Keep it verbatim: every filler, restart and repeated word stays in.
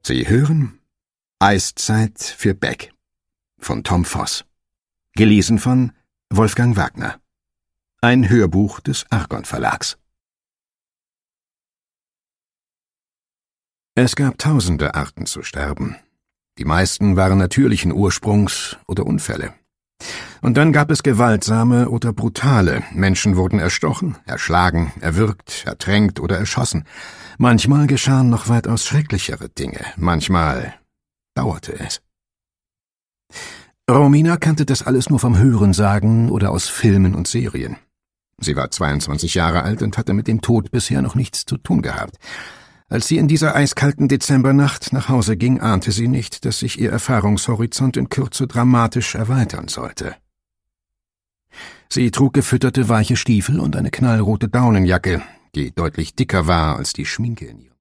Sie hören Eiszeit für Beck von Tom Voss. Gelesen von Wolfgang Wagner. Ein Hörbuch des Argon Verlags. Es gab tausende Arten zu sterben. Die meisten waren natürlichen Ursprungs oder Unfälle. Und dann gab es gewaltsame oder brutale. Menschen wurden erstochen, erschlagen, erwürgt, ertränkt oder erschossen. Manchmal geschahen noch weitaus schrecklichere Dinge. Manchmal dauerte es. Romina kannte das alles nur vom Hörensagen oder aus Filmen und Serien. Sie war zweiundzwanzig Jahre alt und hatte mit dem Tod bisher noch nichts zu tun gehabt. Als sie in dieser eiskalten Dezembernacht nach Hause ging, ahnte sie nicht, dass sich ihr Erfahrungshorizont in Kürze dramatisch erweitern sollte. Sie trug gefütterte weiche Stiefel und eine knallrote Daunenjacke, die deutlich dicker war als die Schminke in ihr.